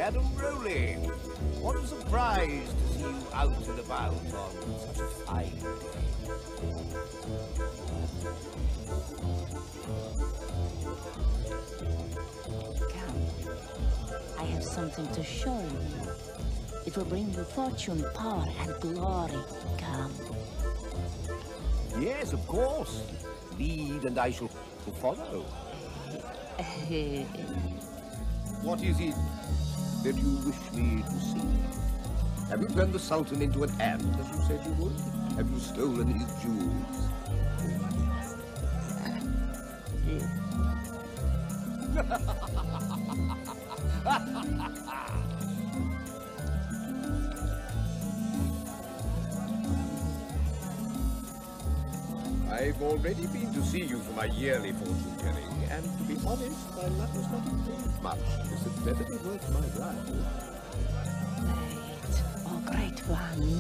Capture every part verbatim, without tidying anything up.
Shadow Rowley. What a surprise to see you out and about on such a fine day. Come. I have something to show you. It will bring you fortune, power, and glory. Come. Yes, of course. Lead and I shall follow. What is it that you wish me to see? Have you turned the Sultan into an ant, as you said you would? Have you stolen his jewels? I've already been to see you for my yearly fortune telling, and to be honest, my luck has not improved much. This had better be worth my while. Great. Oh, great one.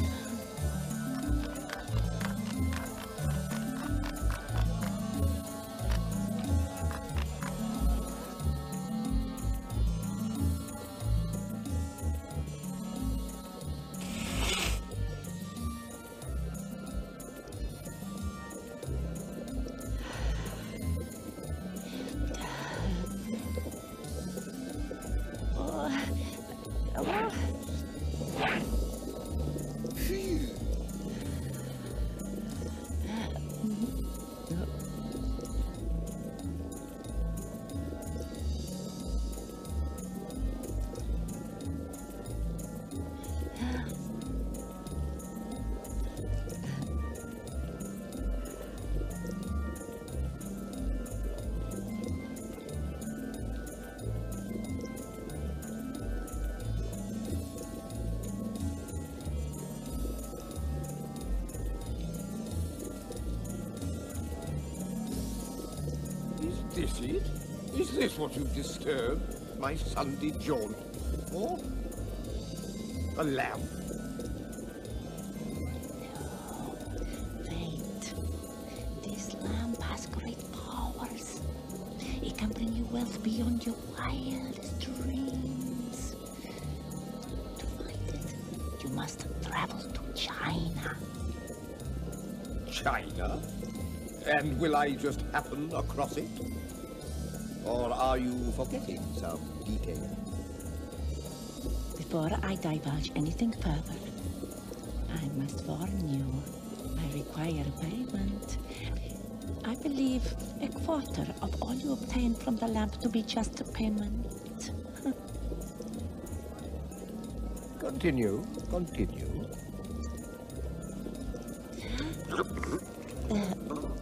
Is this it? Is this what you've disturbed my Sunday jaunt for? A lamp? Wait. This lamp has great powers. It can bring you wealth beyond your wildest dreams. To find it, you must travel to China. China? And will I just happen across it? Or are you forgetting some detail? Before I divulge anything further, I must warn you, I require payment. I believe a quarter of all you obtain from the lamp to be just a payment. Continue, continue. Uh,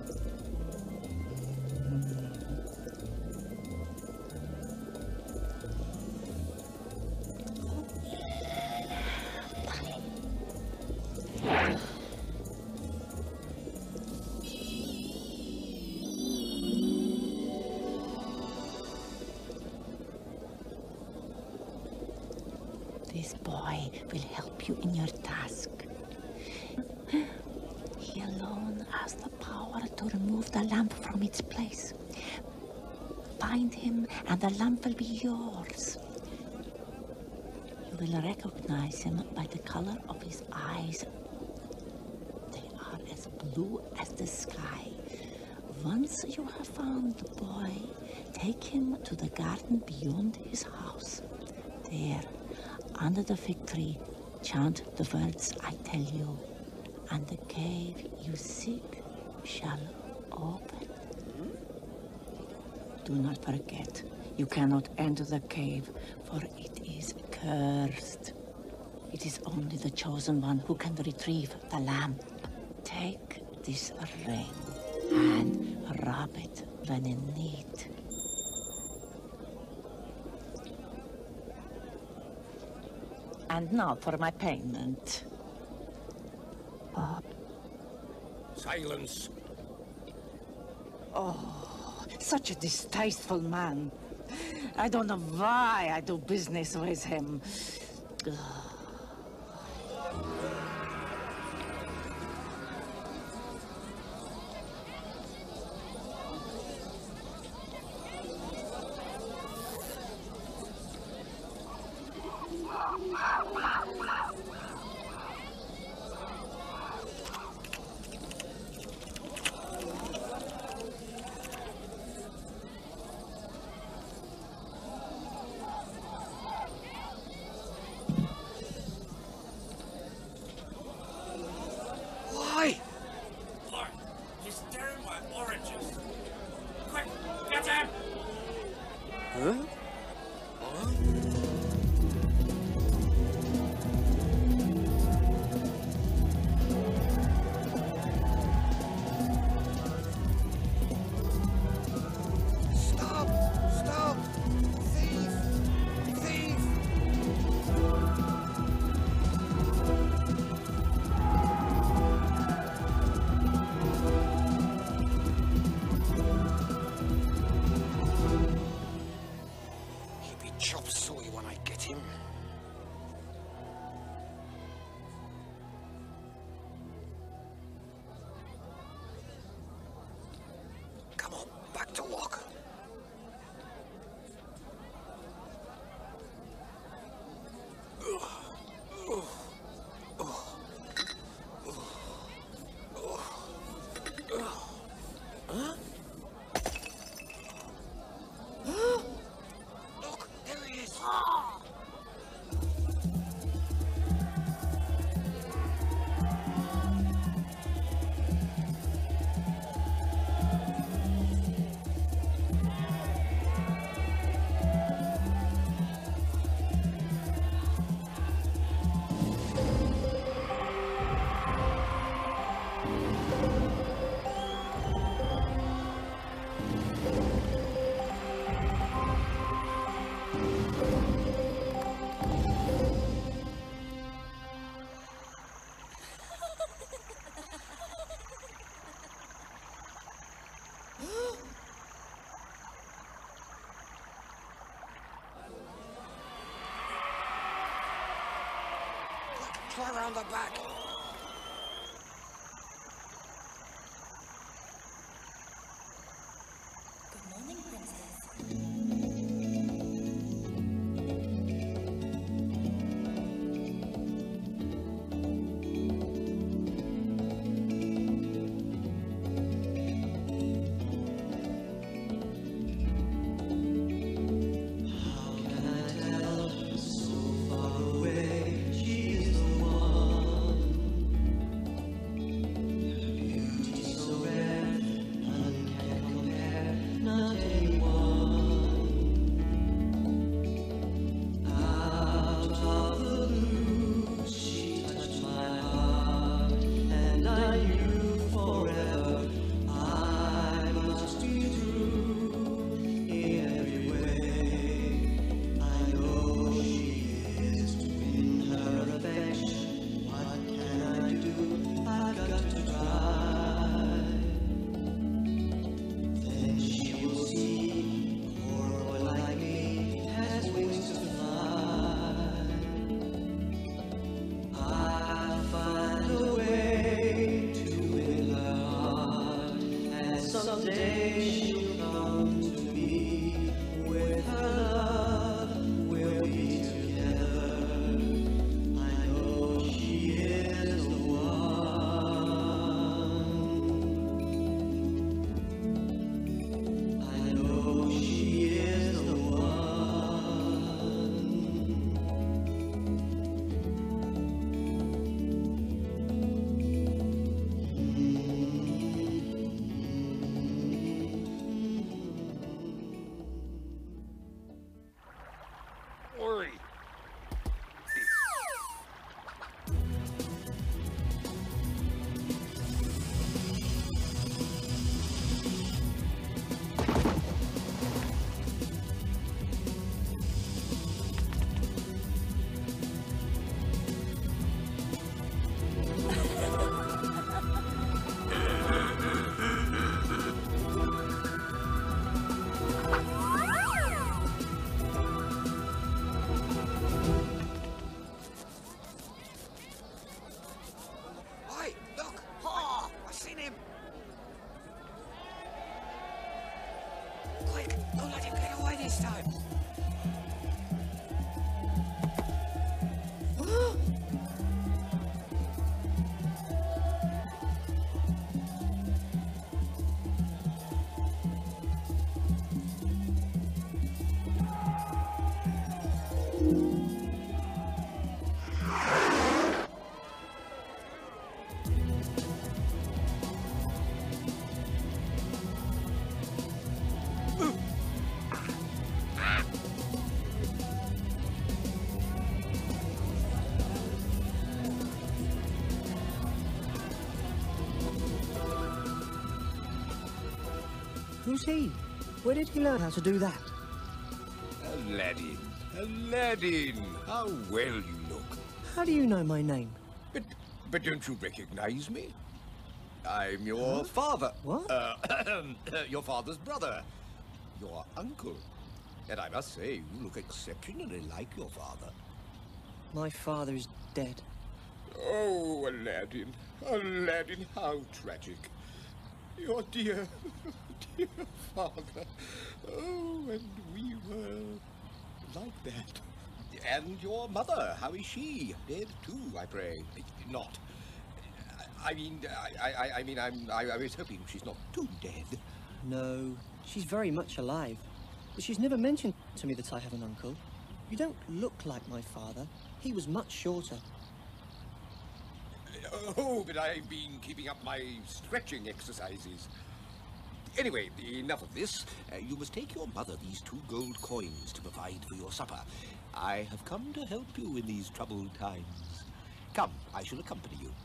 This boy will help you in your task. He alone has the power to remove the lamp from its place. Find him and the lamp will be yours. You will recognize him by the color of his eyes. They are as blue as the sky. Once you have found the boy, take him to the garden beyond his house. There, under the fig tree, chant the words I tell you, and the cave you seek shall open. Do not forget, you cannot enter the cave, for it is cursed. It is only the chosen one who can retrieve the lamp. Take this ring and rub it when in need. And now for my payment. Oh. Silence. Oh, such a distasteful man. I don't know why I do business with him. Ugh. Huh? Stop! Stop! Thief! Thief! He'll be chop suey when I get him. Come on, back to work. Look, there he is. Try around the back. Good morning, Princess. Who's he? Where did he learn how to do that? Aladdin, Aladdin, how well you look. How do you know my name? But, but don't you recognize me? I'm your Huh? father. What? Uh, your father's brother. Your uncle. And I must say, you look exceptionally like your father. My father is dead. Oh, Aladdin, Aladdin, how tragic. Your dear, dear father. Oh, and we were like that. And your mother, how is she? Dead too, I pray. Not. I mean, I, I, I mean, I'm, I, I was hoping she's not too dead. No, she's very much alive. But she's never mentioned to me that I have an uncle. You don't look like my father. He was much shorter. Oh, but I've been keeping up my stretching exercises. Anyway, enough of this. Uh, you must take your mother these two gold coins to provide for your supper. I have come to help you in these troubled times. Come, I shall accompany you.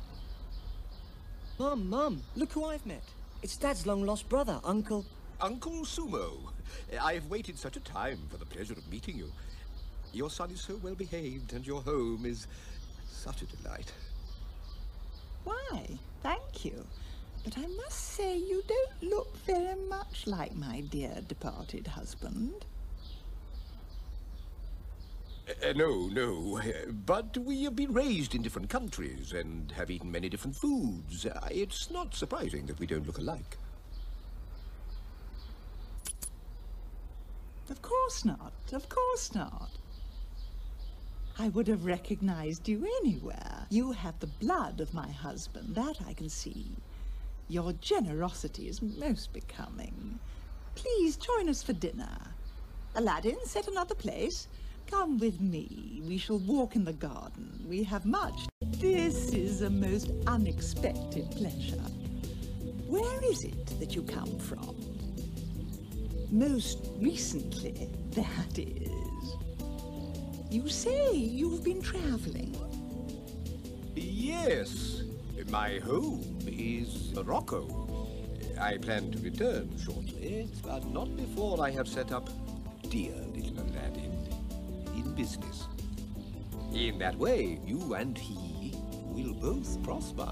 Mum, Mum, look who I've met. It's Dad's long-lost brother, Uncle... Uncle Sumo. I have waited such a time for the pleasure of meeting you. Your son is so well behaved, and your home is such a delight. Why, thank you. But I must say you don't look very much like my dear departed husband. Uh, no, no. Uh, but we have been raised in different countries and have eaten many different foods. Uh, it's not surprising that we don't look alike. Of course not, of course not. I would have recognized you anywhere. You have the blood of my husband, that I can see. Your generosity is most becoming. Please join us for dinner. Aladdin, set another place. Come with me. We shall walk in the garden. We have much. This is a most unexpected pleasure. Where is it that you come from? Most recently, that is. You say you've been traveling? Yes. My home is Morocco. I plan to return shortly, but not before I have set up dear little Aladdin in business. In that way, you and he will both prosper.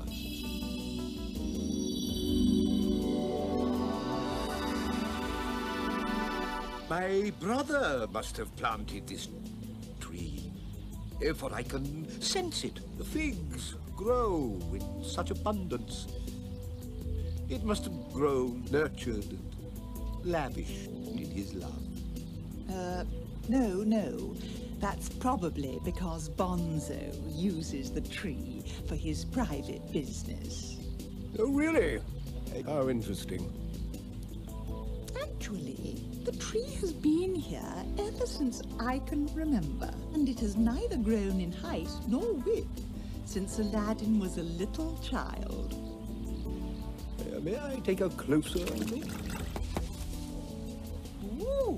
My brother must have planted this tree, eh, for I can sense it. The figs grow in such abundance. It must have grown, nurtured, and lavished in his love. Uh, no, no. That's probably because Bonzo uses the tree for his private business. Oh, really? How interesting. Actually, the tree has been here ever since I can remember, and it has neither grown in height nor width since Aladdin was a little child. Uh, may I take a closer look? Ooh,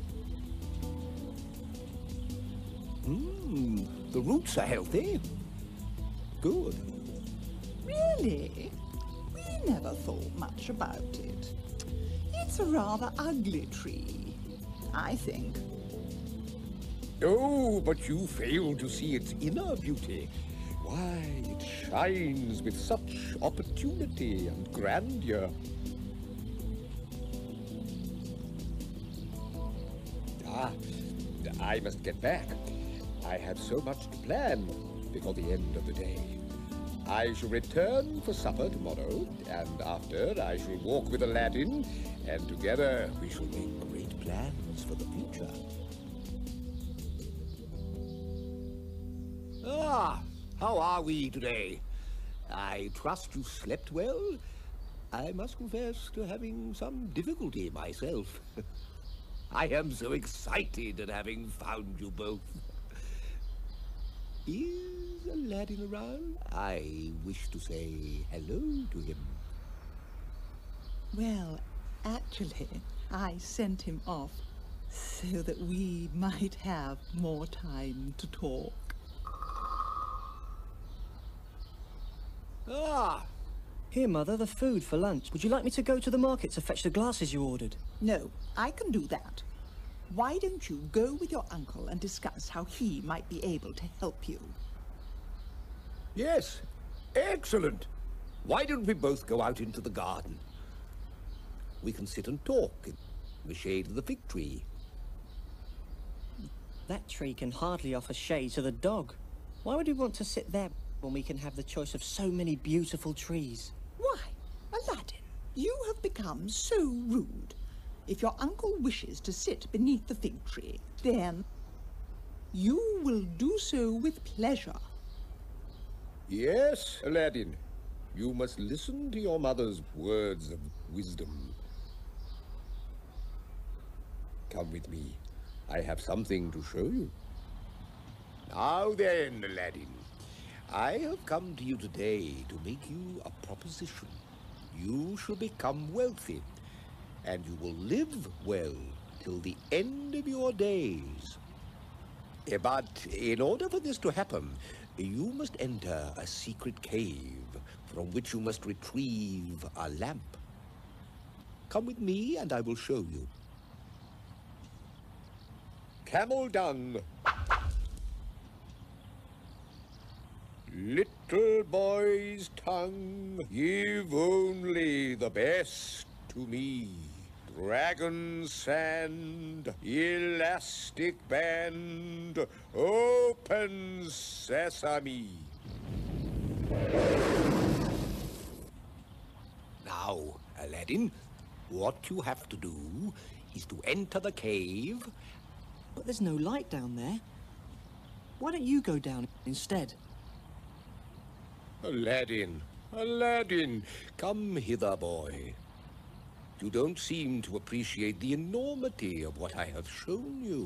Hmm, the roots are healthy. Good. really? We never thought much about it. It's a rather ugly tree, I think. Oh, but you fail to see its inner beauty. Why, it shines with such opportunity and grandeur. Ah, I must get back. I have so much to plan before the end of the day. I shall return for supper tomorrow, and after I shall walk with Aladdin, and together we shall make great plans for the future. Ah, how are we today? I trust you slept well. I must confess to having some difficulty myself. I am so excited at having found you both. Is Aladdin around? I wish to say hello to him. Well, actually, I sent him off so that we might have more time to talk. Ah, Here, Mother, the food for lunch. Would you like me to go to the market to fetch the glasses you ordered? No, I can do that. Why don't you go with your uncle and discuss how he might be able to help you? Yes, excellent. Why don't we both go out into the garden? We can sit and talk in the shade of the fig tree. That tree can hardly offer shade to the dog. Why would we want to sit there when we can have the choice of so many beautiful trees? Why, Aladdin, you have become so rude. If your uncle wishes to sit beneath the fig tree, then you will do so with pleasure. Yes, Aladdin. You must listen to your mother's words of wisdom. Come with me. I have something to show you. Now then, Aladdin, I have come to you today to make you a proposition. You shall become wealthy, and you will live well till the end of your days. Eh, But in order for this to happen, you must enter a secret cave from which you must retrieve a lamp. Come with me and I will show you. Camel dung. Little boy's tongue, give only the best to me. Dragon sand, elastic band, open sesame. Now, Aladdin, what you have to do is to enter the cave. But there's no light down there. Why don't you go down instead? Aladdin, Aladdin, come hither, boy. You don't seem to appreciate the enormity of what I have shown you.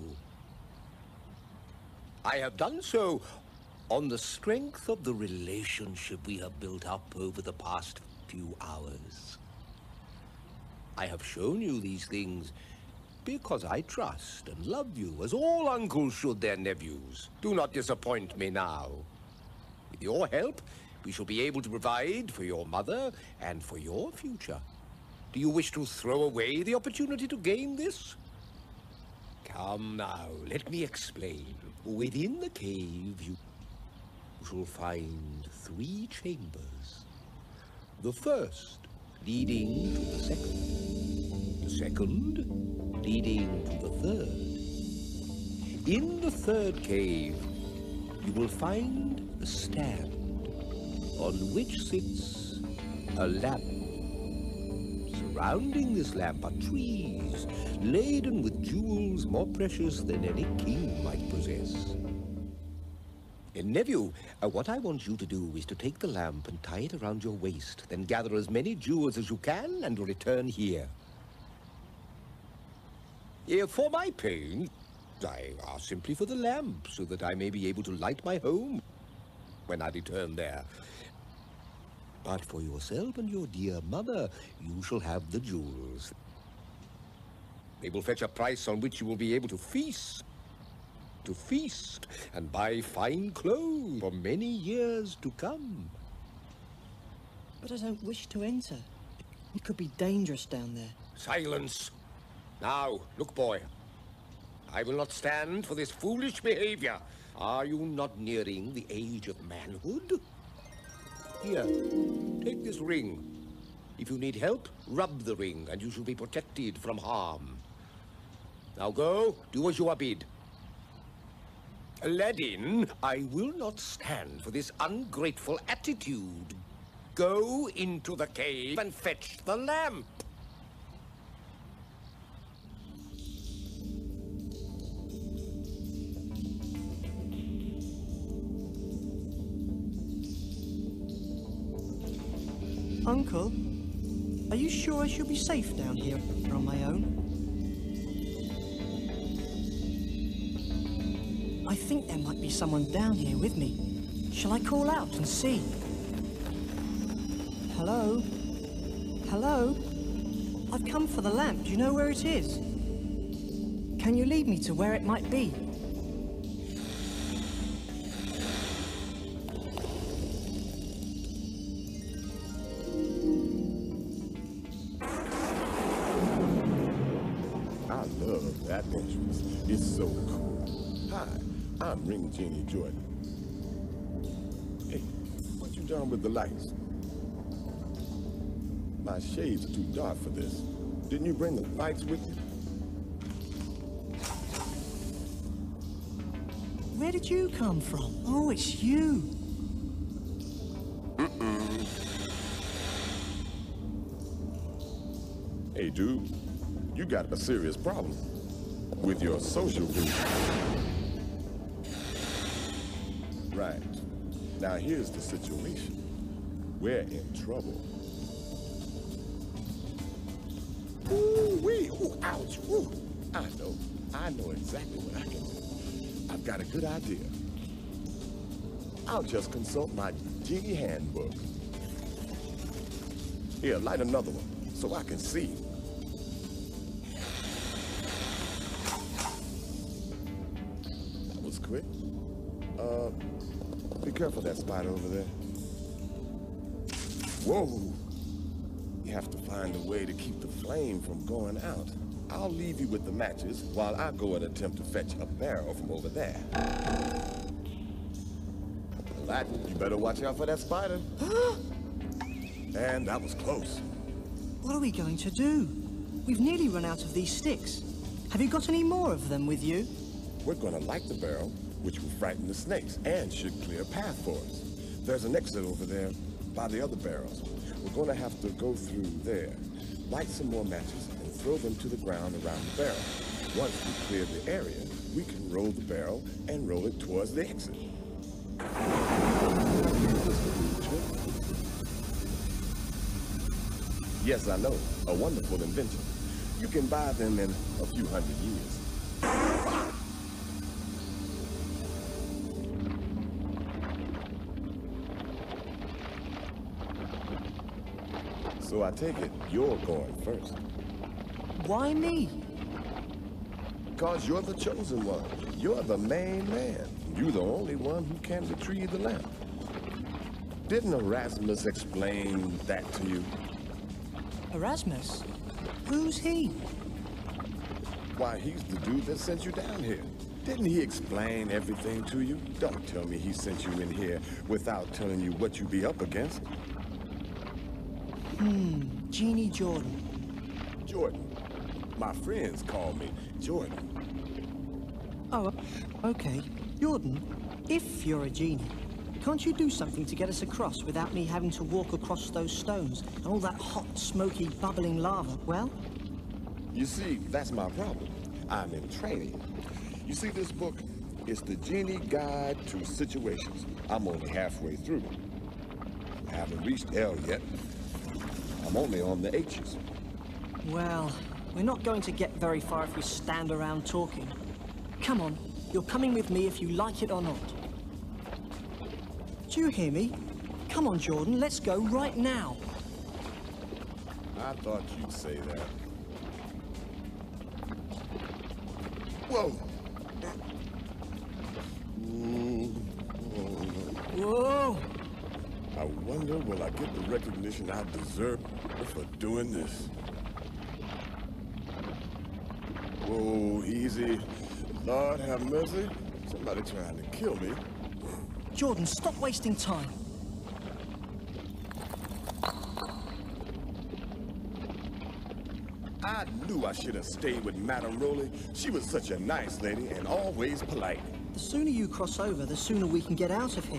I have done so on the strength of the relationship we have built up over the past few hours. I have shown you these things because I trust and love you, as all uncles should their nephews. Do not disappoint me now. With your help, we shall be able to provide for your mother and for your future. Do you wish to throw away the opportunity to gain this? Come now, let me explain. Within the cave, you shall find three chambers. The first leading to the second. The second leading to the third. In the third cave, you will find a stand on which sits a lamp. Surrounding this lamp are trees laden with jewels more precious than any king might possess. And nephew, uh, what I want you to do is to take the lamp and tie it around your waist, then gather as many jewels as you can and return here. Yeah, for my pains, I ask simply for the lamp, so that I may be able to light my home when I return there. But for yourself and your dear mother, you shall have the jewels. They will fetch a price on which you will be able to feast, to feast, and buy fine clothes for many years to come. But I don't wish to enter. It could be dangerous down there. Silence! Now, look, boy. I will not stand for this foolish behavior. Are you not nearing the age of manhood? Here, take this ring. If you need help, rub the ring, and you shall be protected from harm. Now go, do as you are bid. Aladdin, I will not stand for this ungrateful attitude. Go into the cave and fetch the lamp. Uncle, are you sure I should be safe down here on my own? I think there might be someone down here with me. Shall I call out and see? Hello? Hello? I've come for the lamp. Do you know where it is? Can you lead me to where it might be? I love that entrance. It's so cool. Hi, I'm Ring Genie Jordan. Hey, what you done with the lights? My shades are too dark for this. Didn't you bring the lights with you? Where did you come from? Oh, it's you. Mm-mm. Hey, dude, you got a serious problem with your social group. Right. Now, here's the situation. We're in trouble. Ooh, wee, ooh, ouch, ooh. I know, I know exactly what I can do. I've got a good idea. I'll just consult my Genie handbook. Here, light another one, so I can see. That was quick. Uh, be careful of that spider over there. Whoa! You have to find a way to keep the flame from going out. I'll leave you with the matches while I go and attempt to fetch a barrel from over there. Latin, you better watch out for that spider. And that was close. What are we going to do? We've nearly run out of these sticks. Have you got any more of them with you? We're gonna light the barrel, which will frighten the snakes and should clear a path for us. There's an exit over there by the other barrels. We're gonna have to go through there, light some more matches, and throw them to the ground around the barrel. Once we clear the area, we can roll the barrel and roll it towards the exit. Yes, I know. A wonderful invention. You can buy them in a few hundred years. So I take it you're going first. Why me? Because you're the chosen one. You're the main man. You're the only one who can retrieve the lamp. Didn't Erasmus explain that to you? Erasmus? Who's he? Why, he's the dude that sent you down here. Didn't he explain everything to you? Don't tell me he sent you in here without telling you what you'd be up against. Hmm, Genie Jordan. Jordan. My friends call me Jordan. Oh, okay. Jordan, if you're a genie, can't you do something to get us across without me having to walk across those stones and all that hot, smoky, bubbling lava? Well? You see, that's my problem. I'm in training. You see, this book is the Genie Guide to Situations. I'm only halfway through. I haven't reached L yet. I'm only on the H's. Well, we're not going to get very far if we stand around talking. Come on, you're coming with me if you like it or not. Do you hear me? Come on, Jordan, let's go right now. I thought you'd say that. Whoa! Whoa! I wonder will I get the recognition I deserve for doing this. Whoa, easy. Lord have mercy. Somebody trying to kill me. Jordan, stop wasting time. I knew I should have stayed with Madame Rowley. She was such a nice lady and always polite. The sooner you cross over, the sooner we can get out of here.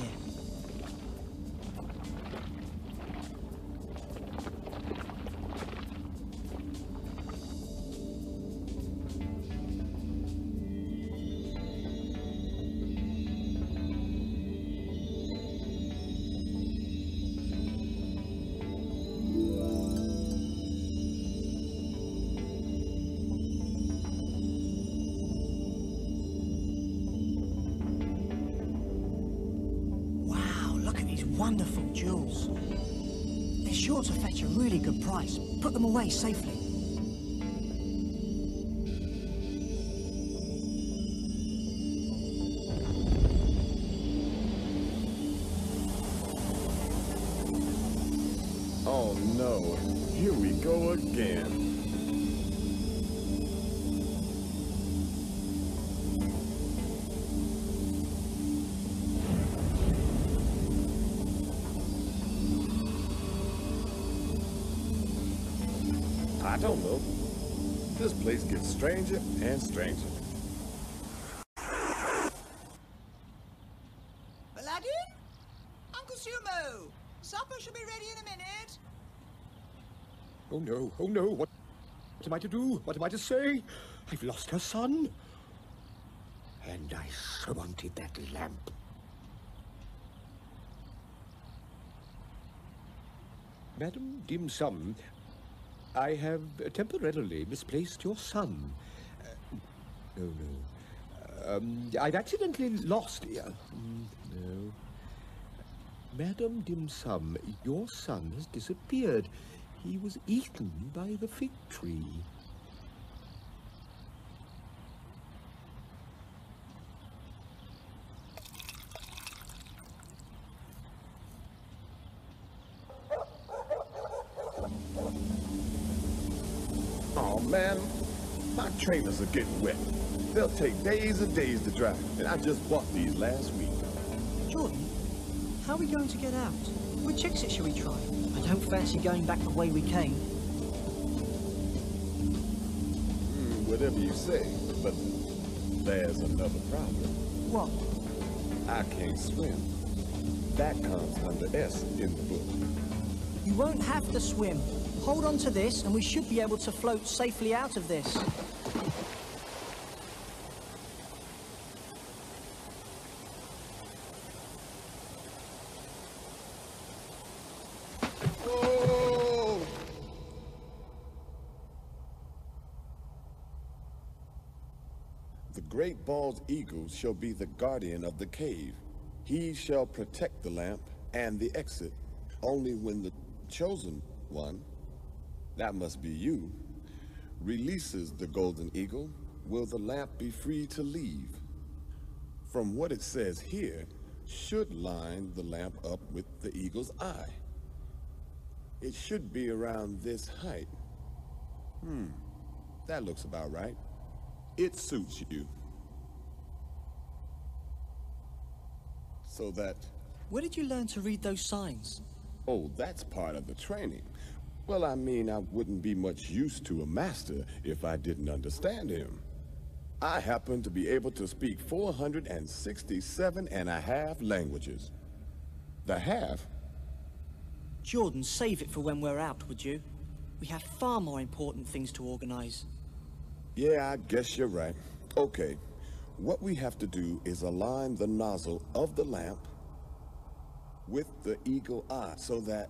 Wonderful jewels. They're sure to fetch a really good price. Put them away safely. Oh no, here we go again. I don't know. This place gets stranger and stranger. Aladdin? Uncle Sumo! Supper should be ready in a minute. Oh no, oh no, what, what am I to do? What am I to say? I've lost her son. And I so wanted that lamp. Madam Dim Sum, I have temporarily misplaced your son. Uh, no, no. Um, I've accidentally lost... Uh, no. Madam Dim Sum, your son has disappeared. He was eaten by the fig tree. Oh man, my trainers are getting wet. They'll take days and days to dry, and I just bought these last week. Jordan, how are we going to get out? Which exit shall we try? I don't fancy going back the way we came. Mm, whatever you say, but there's another problem. What? I can't swim. That comes under S in the book. You won't have to swim. Hold on to this, and we should be able to float safely out of this. Oh! The great bald eagle shall be the guardian of the cave. He shall protect the lamp and the exit. Only when the chosen one, that must be you, releases the golden eagle, will the lamp be free to leave. From what it says here, should line the lamp up with the eagle's eye. It should be around this height. Hmm, that looks about right. It suits you. So that... Where did you learn to read those signs? Oh, that's part of the training. Well, I mean, I wouldn't be much use to a master if I didn't understand him. I happen to be able to speak four hundred sixty-seven and a half languages. The half? Jordan, save it for when we're out, would you? We have far more important things to organize. Yeah, I guess you're right. Okay, what we have to do is align the nozzle of the lamp with the eagle eye so that...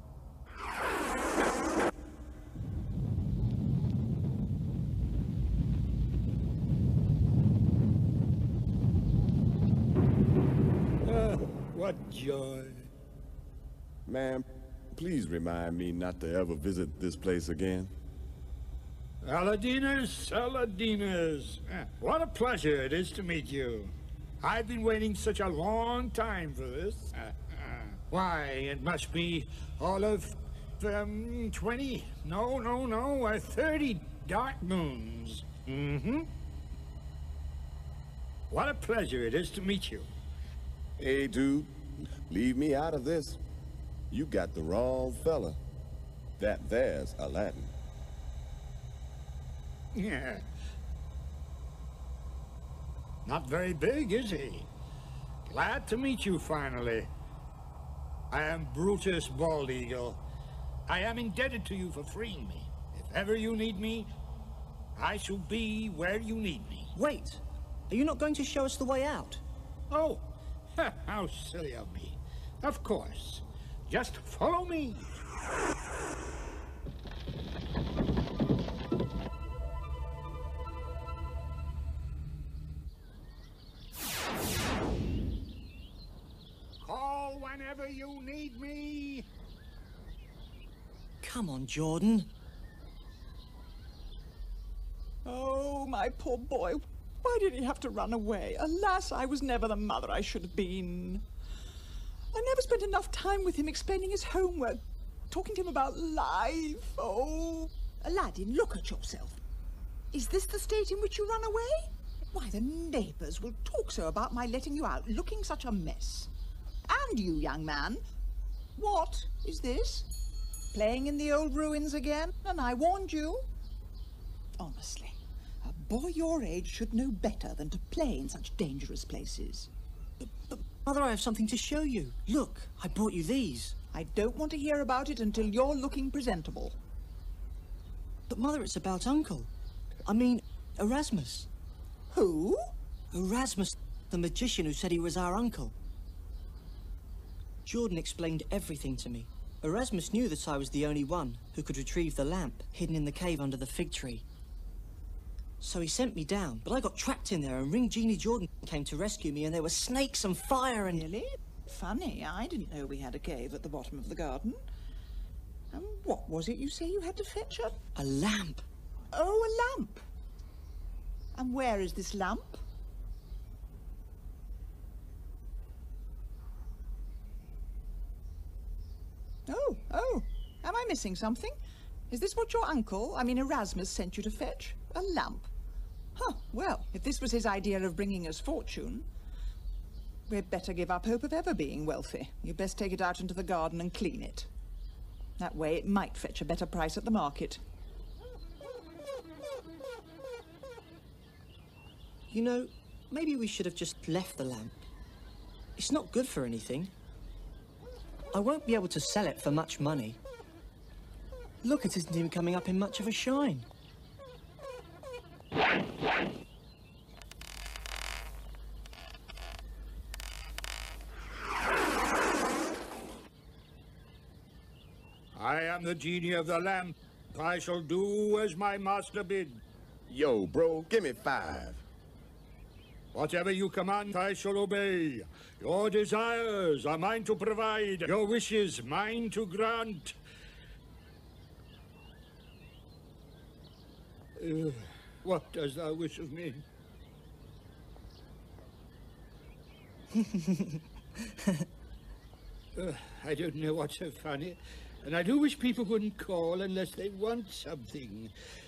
What joy. Ma'am, please remind me not to ever visit this place again. Aladinas, Aladinas. What a pleasure it is to meet you. I've been waiting such a long time for this. Uh, uh, why, it must be all of um, twenty, no, no, no, uh, thirty dark moons. Mm-hmm. What a pleasure it is to meet you. Hey, dude, leave me out of this. You got the wrong fella. That there's Aladdin. Yeah. Not very big, is he? Glad to meet you finally. I am Brutus Bald Eagle. I am indebted to you for freeing me. If ever you need me, I shall be where you need me. Wait! Are you not going to show us the way out? Oh, how silly of me. Of course. Just follow me. Call whenever you need me. Come on, Jordan. Oh, my poor boy. Why did he have to run away? Alas, I was never the mother I should have been. I never spent enough time with him explaining his homework, talking to him about life. Oh. Aladdin, look at yourself. Is this the state in which you run away? Why, the neighbors will talk so about my letting you out, looking such a mess. And you, young man. What is this? playing in the old ruins again, and I warned you. Honestly, a boy your age should know better than to play in such dangerous places. But, but, Mother, I have something to show you. Look, I brought you these. I don't want to hear about it until you're looking presentable. But, Mother, it's about Uncle. I mean, Erasmus. Who? Erasmus, the magician who said he was our uncle. Jordan explained everything to me. Erasmus knew that I was the only one who could retrieve the lamp hidden in the cave under the fig tree. So he sent me down, but I got trapped in there and Ring Genie Jordan came to rescue me and there were snakes and fire and... Really? Funny, I didn't know we had a cave at the bottom of the garden. And what was it you say you had to fetch her? A lamp. Oh, a lamp. And where is this lamp? Oh, oh, am I missing something? Is this what your uncle, I mean Erasmus, sent you to fetch? A lamp? Huh, well, if this was his idea of bringing us fortune, we'd better give up hope of ever being wealthy. You'd best take it out into the garden and clean it. That way it might fetch a better price at the market. You know, maybe we should have just left the lamp. It's not good for anything. I won't be able to sell it for much money. Look, it isn't even coming up in much of a shine. I am the genie of the lamp. I shall do as my master bid. Yo, bro, give me five. Whatever you command, I shall obey. Your desires are mine to provide. Your wishes, mine to grant. Uh, what does thou wish of me? uh, I don't know what's so funny. And I do wish people wouldn't call unless they want something.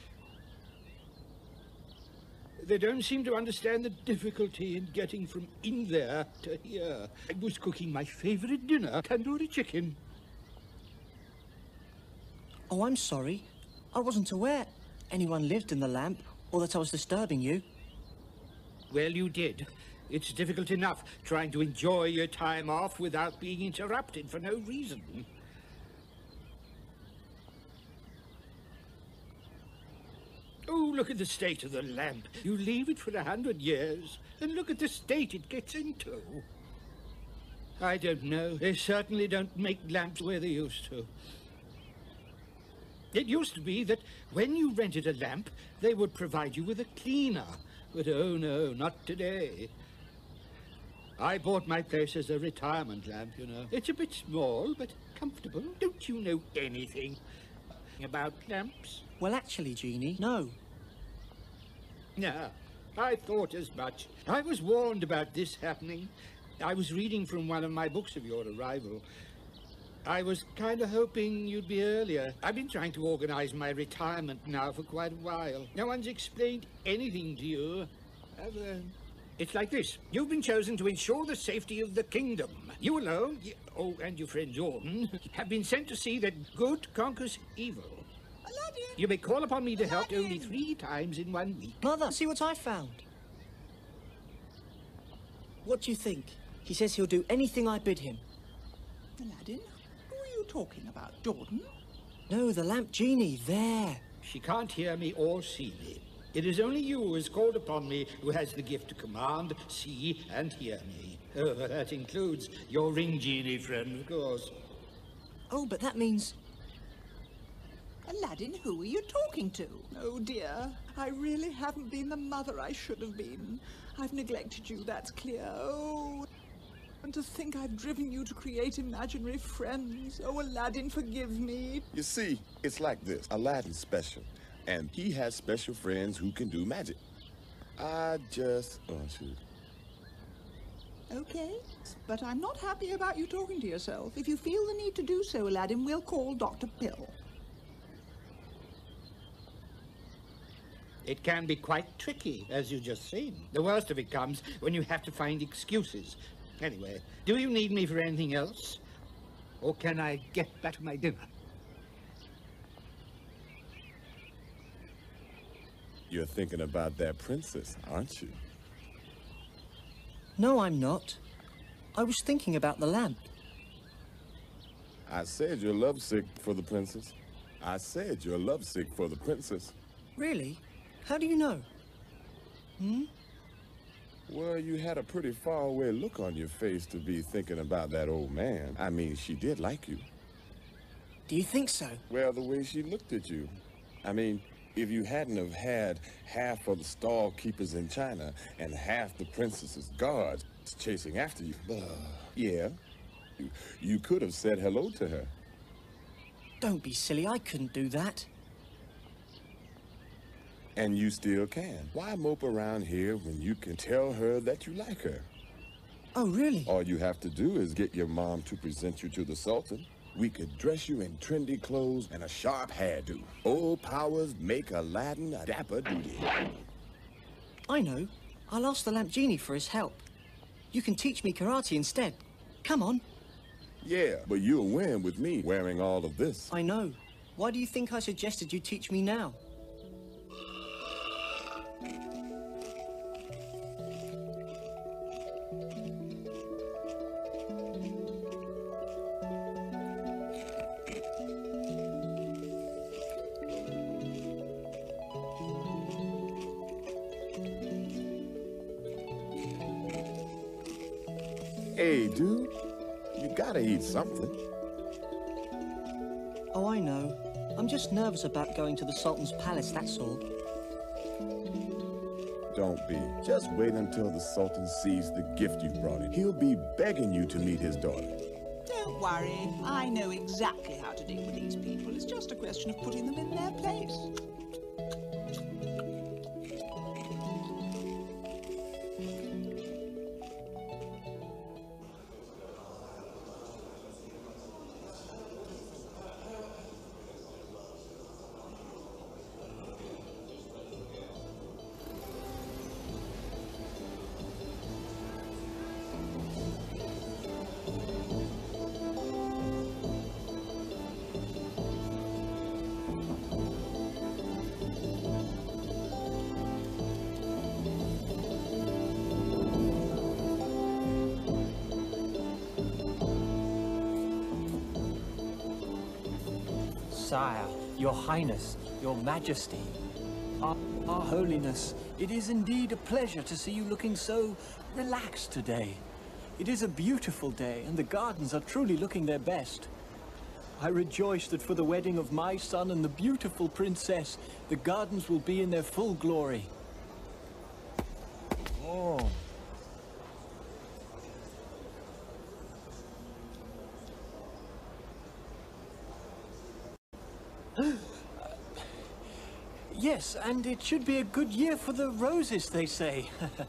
They don't seem to understand the difficulty in getting from in there to here. I was cooking my favorite dinner, tandoori chicken. Oh, I'm sorry. I wasn't aware anyone lived in the lamp or that I was disturbing you. Well, you did. It's difficult enough trying to enjoy your time off without being interrupted for no reason. Oh, look at the state of the lamp. You leave it for a hundred years, and look at the state it gets into. I don't know. They certainly don't make lamps where they used to. It used to be that when you rented a lamp, they would provide you with a cleaner. But oh no, not today. I bought my place as a retirement lamp, you know. It's a bit small, but comfortable. Don't you know anything about lamps? Well, actually, Genie, no. Yeah, I thought as much. I was warned about this happening. I was reading from one of my books of your arrival. I was kind of hoping you'd be earlier. I've been trying to organize my retirement now for quite a while. No one's explained anything to you. Have, uh, it's like this. You've been chosen to ensure the safety of the kingdom. You alone, y oh, and your friend Jordan, have been sent to see that good conquers evil. Aladdin! You may call upon me to help Aladdin! only three times in one week. Mother, see what I found. What do you think? He says he'll do anything I bid him. Aladdin, who are you talking about, Jordan? No, the lamp genie, there. She can't hear me or see me. It is only you who has called upon me who has the gift to command, see, and hear me. Oh, that includes your ring genie friend, of course. Oh, but that means... Aladdin, who are you talking to? Oh dear, I really haven't been the mother I should have been. I've neglected you, that's clear. Oh, and to think I've driven you to create imaginary friends. Oh, Aladdin, forgive me. You see, it's like this. Aladdin's special, and he has special friends who can do magic. I just... Oh, shoot. Okay, but I'm not happy about you talking to yourself. If you feel the need to do so, Aladdin, we'll call Doctor Pill. It can be quite tricky, as you just seen. The worst of it comes when you have to find excuses. Anyway, do you need me for anything else? Or can I get back to my dinner? You're thinking about that princess, aren't you? No, I'm not. I was thinking about the lamp. I said you're lovesick for the princess. I said you're lovesick for the princess. Really? How do you know? Hmm? Well, you had a pretty faraway look on your face to be thinking about that old man. I mean, she did like you. Do you think so? Well, the way she looked at you. I mean, if you hadn't have had half of the stall keepers in China and half the princess's guards chasing after you, uh, yeah, you, you could have said hello to her. Don't be silly, I couldn't do that. And you still can. Why mope around here when you can tell her that you like her? Oh, really? All you have to do is get your mom to present you to the Sultan. We could dress you in trendy clothes and a sharp hairdo. Old powers make Aladdin a dapper duty. I know. I'll ask the Lamp Genie for his help. You can teach me karate instead. Come on. Yeah, but you'll win with me wearing all of this. I know. Why do you think I suggested you teach me now? Hey, dude, you gotta eat something. Oh, I know. I'm just nervous about going to the Sultan's palace, that's all. Don't be. Just wait until the Sultan sees the gift you've brought him. He'll be begging you to meet his daughter. Don't worry. I know exactly how to deal with these people. It's just a question of putting them in their place. Sire, Your Highness, Your Majesty, our, our Holiness, it is indeed a pleasure to see you looking so relaxed today. It is a beautiful day, and the gardens are truly looking their best. I rejoice that for the wedding of my son and the beautiful princess, the gardens will be in their full glory. Oh. Yes, and it should be a good year for the roses, they say.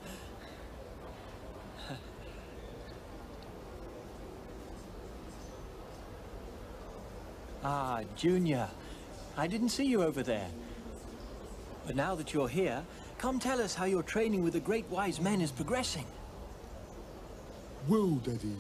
Ah, Junior. I didn't see you over there. But now that you're here, come tell us how your training with the great wise men is progressing. Whoa, Daddy.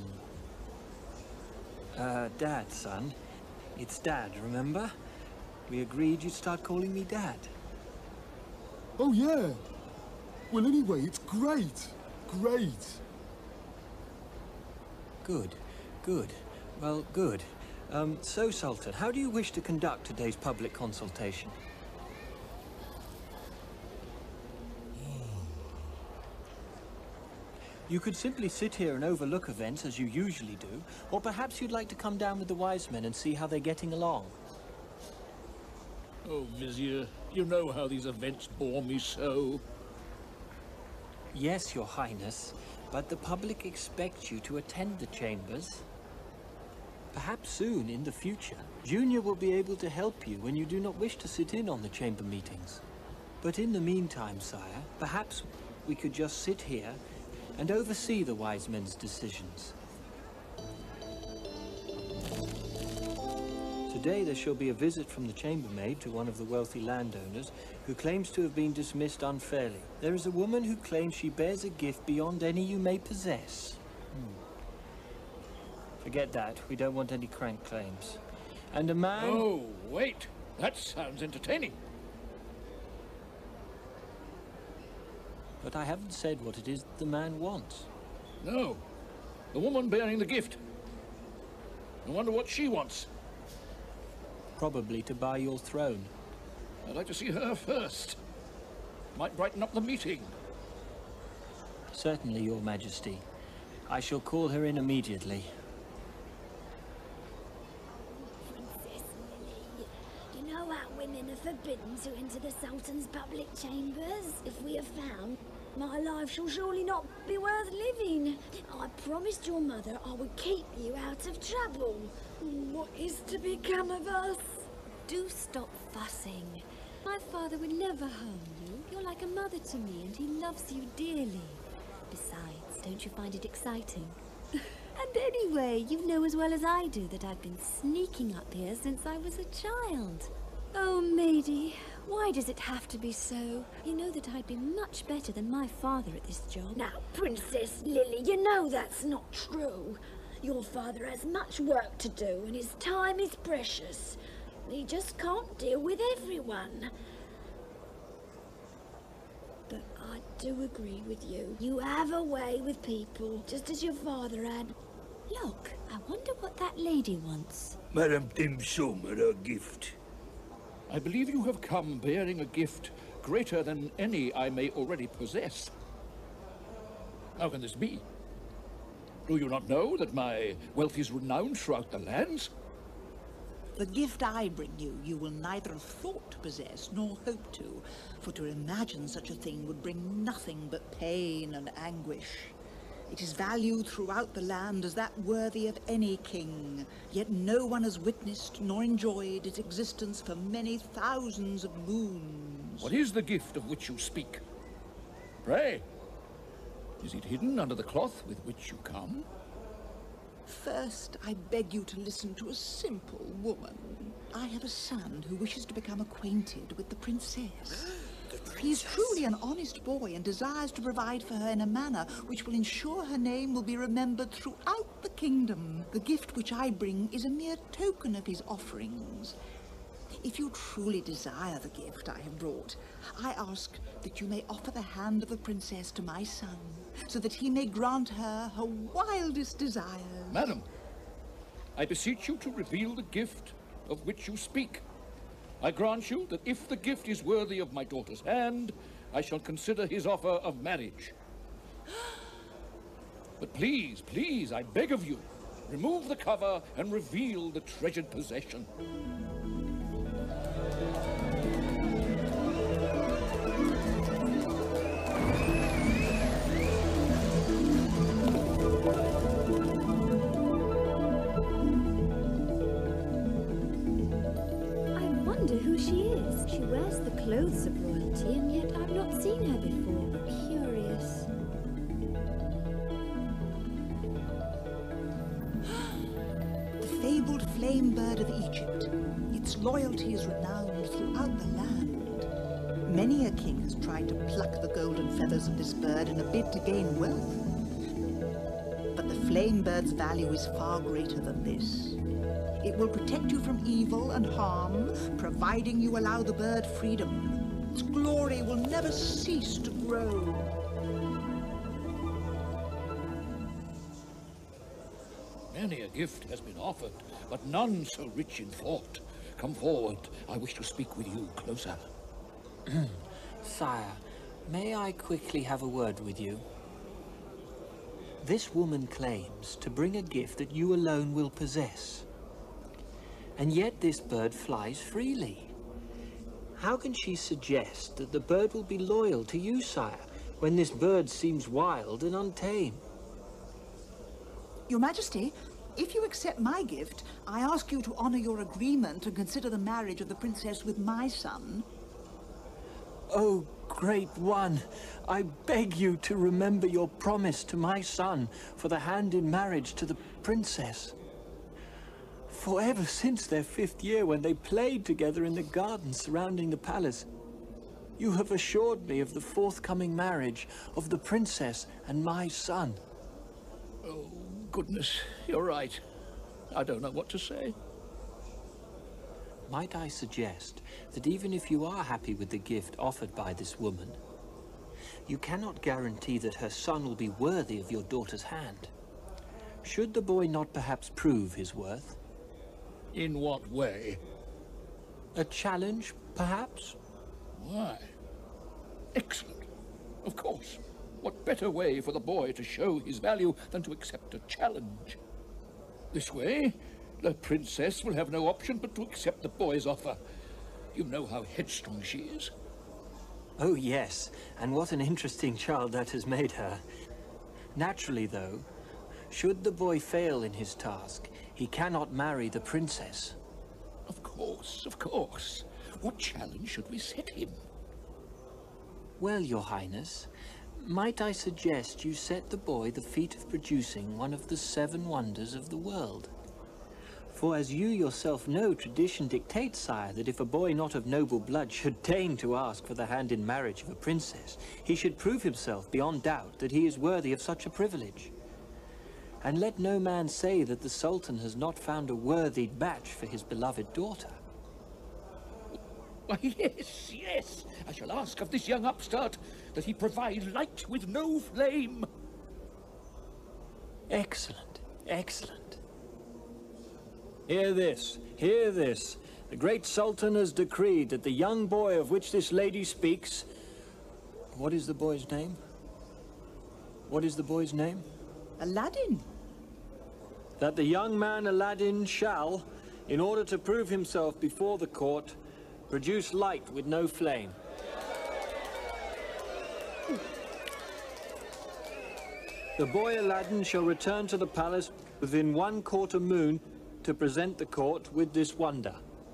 Uh, Dad, son. It's Dad, remember? We agreed you'd start calling me Dad. Oh, yeah. Well, anyway, it's great. Great. Good, good. Well, good. Um, so, Sultan, how do you wish to conduct today's public consultation? You could simply sit here and overlook events as you usually do, or perhaps you'd like to come down with the wise men and see how they're getting along. Oh, Vizier, you know how these events bore me so. Yes, Your Highness, but the public expects you to attend the chambers. Perhaps soon, in the future, Junior will be able to help you when you do not wish to sit in on the chamber meetings. But in the meantime, sire, perhaps we could just sit here and oversee the wise men's decisions. Today there shall be a visit from the chambermaid to one of the wealthy landowners who claims to have been dismissed unfairly. There is a woman who claims she bears a gift beyond any you may possess. Hmm. Forget that. We don't want any crank claims. And a man... Oh, wait. That sounds entertaining. but I haven't said what it is the man wants. No. The woman bearing the gift. I wonder what she wants. Probably to buy your throne. I'd like to see her first. Might brighten up the meeting. Certainly, Your Majesty. I shall call her in immediately. Princess Lily, you know how women are forbidden to enter the Sultan's public chambers? If we are found, my life shall surely not be worth living. I promised your mother I would keep you out of trouble. What is to become of us? Do stop fussing. My father would never harm you. You're like a mother to me, and he loves you dearly. Besides, don't you find it exciting? And anyway, you know as well as I do that I've been sneaking up here since I was a child. Oh, Mady, why does it have to be so? You know that I'd be much better than my father at this job. Now, Princess Lily, you know that's not true. Your father has much work to do, and his time is precious. He just can't deal with everyone. But I do agree with you. You have a way with people, just as your father had. Look, I wonder what that lady wants. Madame Dim Sum, her gift. I believe you have come bearing a gift greater than any I may already possess. How can this be? Do you not know that my wealth is renowned throughout the lands? The gift I bring you, you will neither have thought to possess nor hope to, for to imagine such a thing would bring nothing but pain and anguish. It is valued throughout the land as that worthy of any king, yet no one has witnessed nor enjoyed its existence for many thousands of moons. What is the gift of which you speak? Pray, is it hidden under the cloth with which you come? First, I beg you to listen to a simple woman. I have a son who wishes to become acquainted with the princess. He is truly an honest boy and desires to provide for her in a manner which will ensure her name will be remembered throughout the kingdom. The gift which I bring is a mere token of his offerings. If you truly desire the gift I have brought, I ask that you may offer the hand of the princess to my son, so that he may grant her her wildest desires. Madam, I beseech you to reveal the gift of which you speak. I grant you that if the gift is worthy of my daughter's hand, I shall consider his offer of marriage. But please, please, I beg of you, remove the cover and reveal the treasured possession. Who she is. She wears the clothes of royalty, and yet I've not seen her before. Curious. The fabled flame bird of Egypt. Its loyalty is renowned throughout the land. Many a king has tried to pluck the golden feathers of this bird in a bid to gain wealth. But the flame bird's value is far greater than this. It will protect you from evil and harm, providing you allow the bird freedom. Its glory will never cease to grow. Many a gift has been offered, but none so rich in thought. Come forward. I wish to speak with you closer. Sire, may I quickly have a word with you? This woman claims to bring a gift that you alone will possess. And yet this bird flies freely. How can she suggest that the bird will be loyal to you, sire, when this bird seems wild and untamed? Your Majesty, if you accept my gift, I ask you to honor your agreement and consider the marriage of the princess with my son. Oh, great one, I beg you to remember your promise to my son for the hand in marriage to the princess. For ever since their fifth year, when they played together in the garden surrounding the palace, you have assured me of the forthcoming marriage of the princess and my son. Oh, goodness, you're right. I don't know what to say. Might I suggest that even if you are happy with the gift offered by this woman, you cannot guarantee that her son will be worthy of your daughter's hand. Should the boy not perhaps prove his worth? In what way? A challenge, perhaps? Why? Excellent. Of course. What better way for the boy to show his value than to accept a challenge? This way, the princess will have no option but to accept the boy's offer. You know how headstrong she is. Oh, yes, and what an interesting child that has made her. Naturally, though, should the boy fail in his task, he cannot marry the princess. Of course, of course. What challenge should we set him? Well, Your Highness, might I suggest you set the boy the feat of producing one of the seven wonders of the world? For as you yourself know, tradition dictates, sire, that if a boy not of noble blood should deign to ask for the hand in marriage of a princess, he should prove himself beyond doubt that he is worthy of such a privilege. And let no man say that the Sultan has not found a worthy match for his beloved daughter. Why, yes, yes. I shall ask of this young upstart that he provide light with no flame. Excellent, excellent. Hear this, hear this. The great Sultan has decreed that the young boy of which this lady speaks... What is the boy's name? What is the boy's name? Aladdin. That the young man Aladdin shall, in order to prove himself before the court, produce light with no flame. The boy Aladdin shall return to the palace within one quarter moon to present the court with this wonder.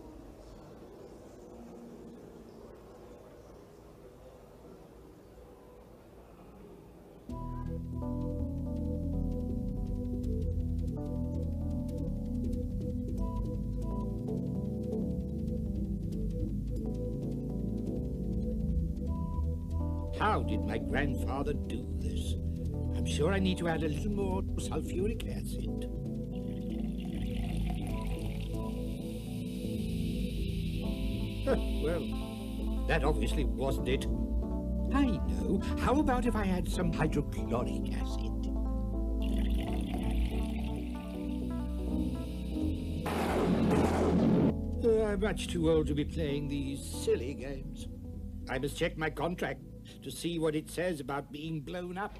How did my grandfather do this? I'm sure I need to add a little more sulfuric acid. Well, that obviously wasn't it. I know. How about if I add some hydrochloric acid? Uh, I'm much too old to be playing these silly games. I must check my contract to see what it says about being blown up.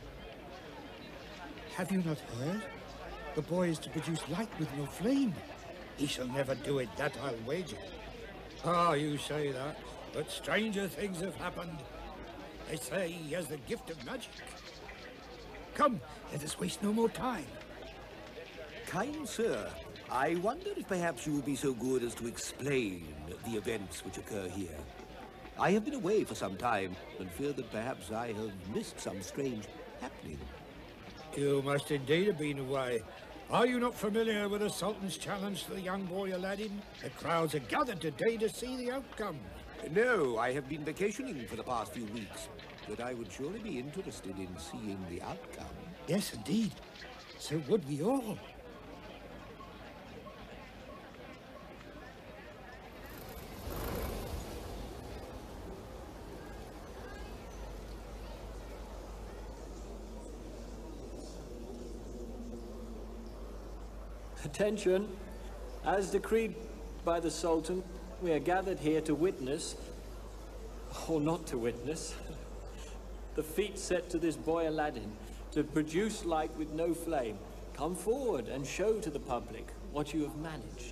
Have you not heard? The boy is to produce light with no flame. He shall never do it, that I'll wager. Ah, you say that, but stranger things have happened. They say he has the gift of magic. Come, let us waste no more time. Kind sir, I wonder if perhaps you will be so good as to explain the events which occur here. I have been away for some time and fear that perhaps I have missed some strange happening. You must indeed have been away. Are you not familiar with the Sultan's challenge to the young boy Aladdin? The crowds are gathered today to see the outcome. No, I have been vacationing for the past few weeks, but I would surely be interested in seeing the outcome. Yes, indeed. So would we all. Attention! As decreed by the Sultan, we are gathered here to witness, or not to witness, the feat set to this boy Aladdin to produce light with no flame. Come forward and show to the public what you have managed.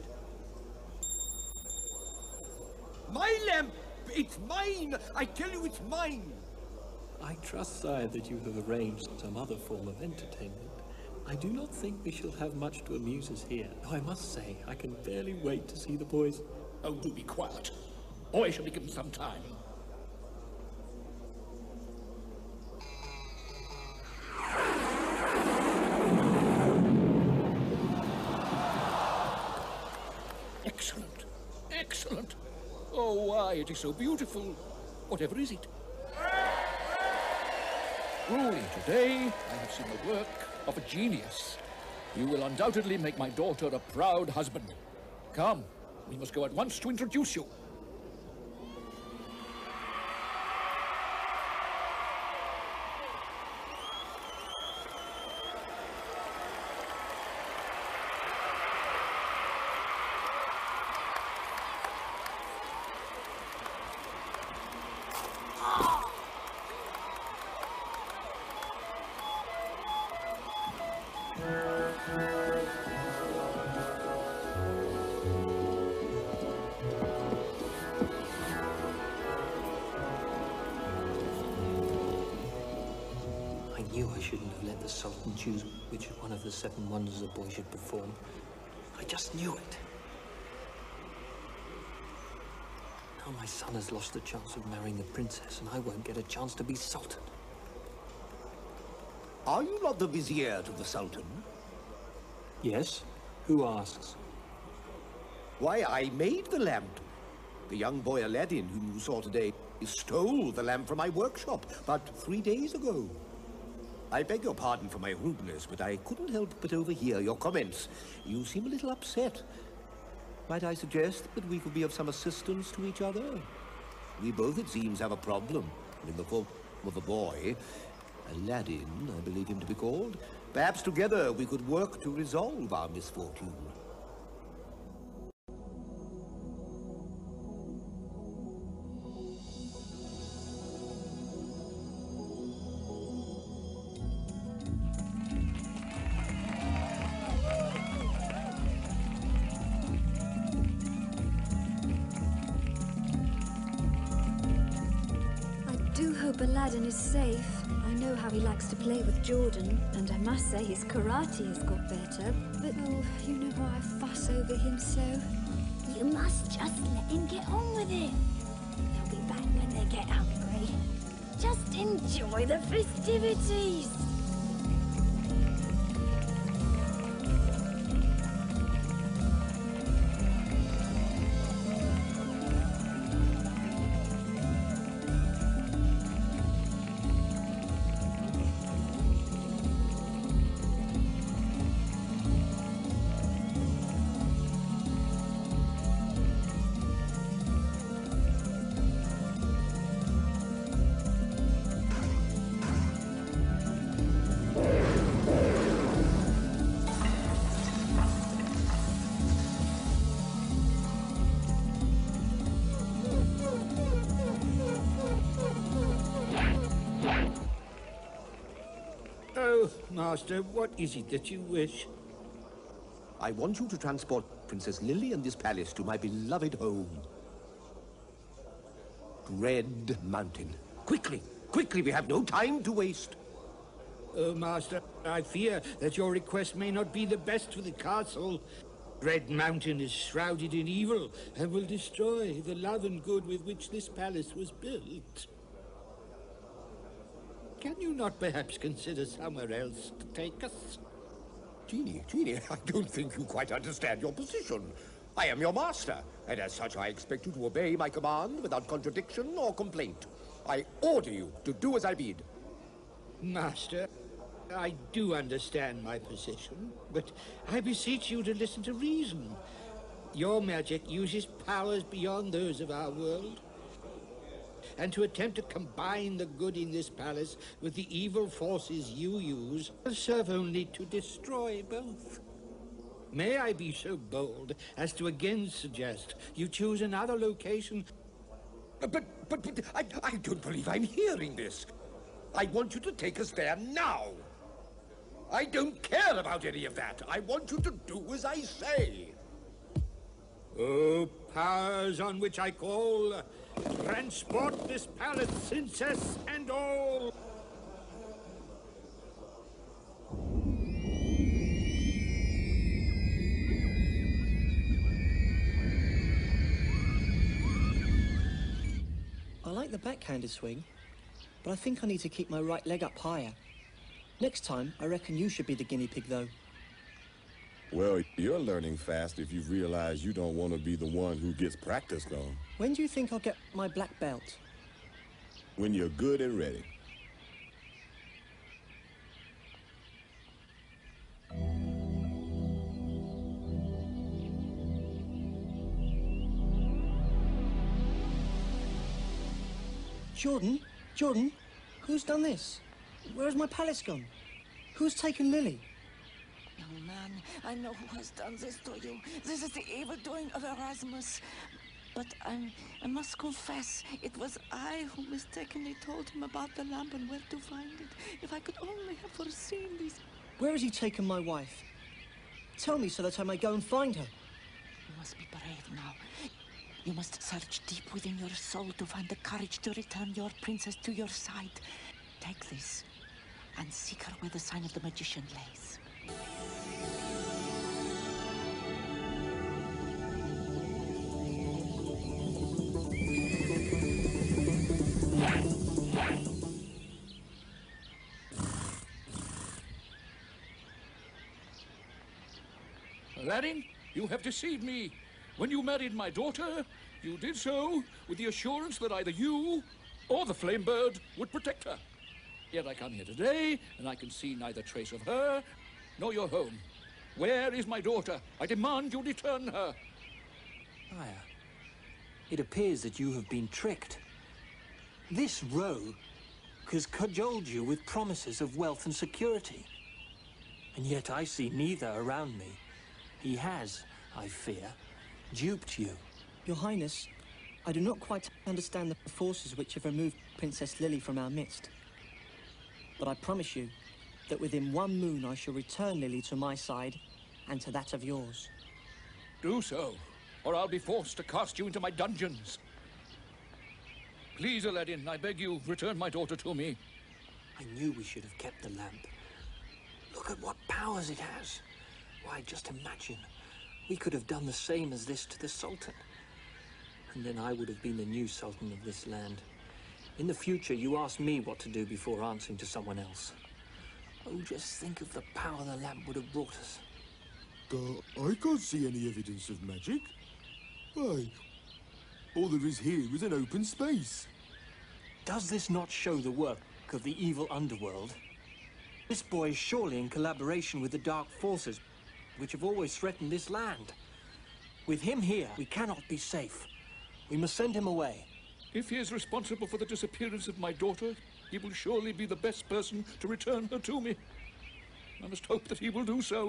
My lamp! It's mine! I tell you it's mine! I trust, sire, that you have arranged some other form of entertainment. I do not think we shall have much to amuse us here. Though I must say, I can barely wait to see the boys. Oh, do be quiet. Boy shall be given some time. Excellent. Excellent. Oh, why, it is so beautiful. Whatever is it? Truly, today I have seen the work of a genius. You will undoubtedly make my daughter a proud husband. Come, we must go at once to introduce you. I knew I shouldn't have let the Sultan choose which one of the seven wonders a boy should perform. I just knew it. Now my son has lost the chance of marrying the princess, and I won't get a chance to be Sultan. Are you not the vizier to the Sultan? Yes? Who asks? Why, I made the lamp. The young boy Aladdin, whom you saw today, stole the lamp from my workshop but three days ago. I beg your pardon for my rudeness, but I couldn't help but overhear your comments. You seem a little upset. Might I suggest that we could be of some assistance to each other? We both, it seems, have a problem, in the form of a boy. Aladdin, I believe him to be called. Perhaps together we could work to resolve our misfortune. Aladdin is safe. I know how he likes to play with Jordan, and I must say his karate has got better. But, oh, you know how I fuss over him so. You must just let him get on with it. They'll be back when they get hungry. Just enjoy the festivities. Master, what is it that you wish? I want you to transport Princess Lily and this palace to my beloved home. Dread Mountain. Quickly, quickly, we have no time to waste. Oh, Master, I fear that your request may not be the best for the castle. Dread Mountain is shrouded in evil and will destroy the love and good with which this palace was built. Can you not perhaps consider somewhere else to take us? Genie, Genie, I don't think you quite understand your position. I am your master, and as such I expect you to obey my command without contradiction or complaint. I order you to do as I bid. Master, I do understand my position, but I beseech you to listen to reason. Your magic uses powers beyond those of our world. And to attempt to combine the good in this palace with the evil forces you use will serve only to destroy both. May I be so bold as to again suggest you choose another location? But, but, but, I, I don't believe I'm hearing this. I want you to take us there now. I don't care about any of that. I want you to do as I say. Oh, powers on which I call, transport this palace, princess and all! I like the backhanded swing, but I think I need to keep my right leg up higher. Next time, I reckon you should be the guinea pig, though. Well, you're learning fast if you realize you don't want to be the one who gets practiced on. When do you think I'll get my black belt? When you're good and ready. Jordan? Jordan? Who's done this? Where's my palace gone? Who's taken Lily? Young man, I know who has done this to you. This is the evil doing of Erasmus. But I'm, I must confess, it was I who mistakenly told him about the lamp and where to find it. If I could only have foreseen these... Where has he taken my wife? Tell me so that I may go and find her. You must be brave now. You must search deep within your soul to find the courage to return your princess to your side. Take this and seek her where the sign of the magician lays. Aladdin, you have deceived me. When you married my daughter, you did so with the assurance that either you or the Flame Bird would protect her. Yet I come here today, and I can see neither trace of her nor your home. Where is my daughter? I demand you return her. Aya, it appears that you have been tricked. This rogue has cajoled you with promises of wealth and security. And yet I see neither around me. He has, I fear, duped you. Your Highness, I do not quite understand the forces which have removed Princess Lily from our midst. But I promise you that within one moon I shall return Lily to my side and to that of yours. Do so, or I'll be forced to cast you into my dungeons. Please, Aladdin, I beg you, return my daughter to me. I knew we should have kept the lamp. Look at what powers it has. Why, just imagine. We could have done the same as this to the Sultan. And then I would have been the new Sultan of this land. In the future, you ask me what to do before answering to someone else. Oh, just think of the power the lamp would have brought us. Uh, I can't see any evidence of magic. Why? All there is here is an open space. Does this not show the work of the evil underworld? This boy is surely in collaboration with the dark forces, which have always threatened this land. With him here, we cannot be safe. We must send him away. If he is responsible for the disappearance of my daughter, he will surely be the best person to return her to me. I must hope that he will do so.